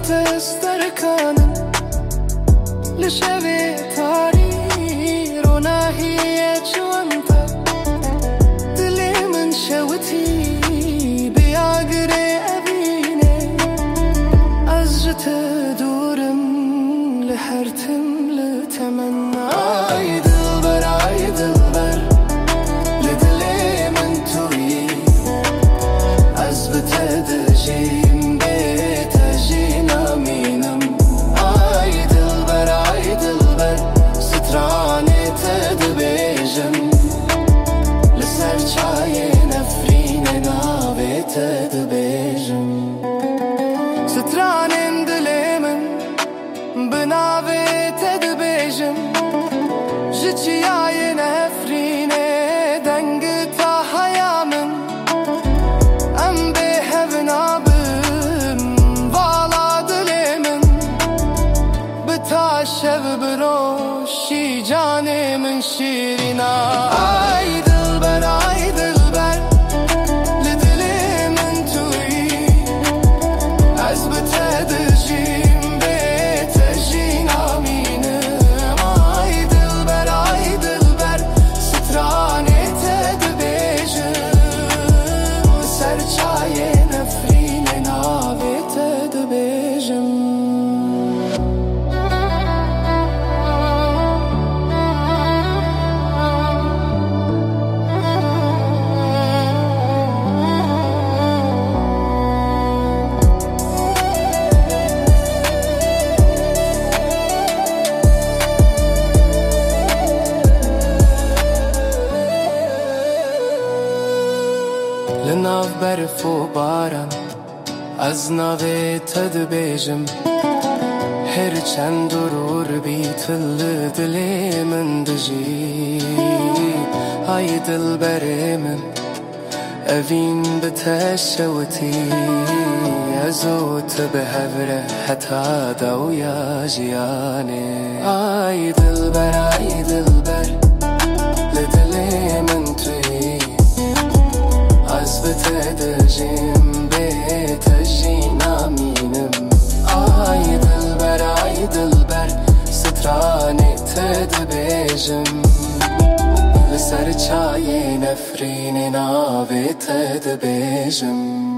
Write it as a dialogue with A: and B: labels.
A: تستركانن لشوي تاري روناهي جوانتا دلي من شوتي بياقري أبيني أزجت دورم لحرتم لتمنى أي دلبر أي دلبر لدلي من توي أزبت دجيم بيت جينا مينم أي دلبر ستراني تدبيجم لسر چای نفرین ناوی تدبیجم سترانم دلمن بناوی تدبیجم جچیای نفرین دنگ تا حیامم ام به هونابم والا دلمن بتا شب بروشی جان من شیرینا ای دلبر لدلی من توی از بتدجیم به تجینا مینم ای دلبر سترانی تدبیجم سر چای نفرین ناوی تدبیجم لناو برف و باران از ناوی تدبیجم هر چند درور بیتل دلی من دجی های دل بر من اوین بتشوتی ازوت بهوره حتا دویا جیانه ای دل بر لدلی من توی از بتدجیم به تجینا مینم ای دلبر سترانی تدبیجم لسر چای نفرین ناوی تدبیجم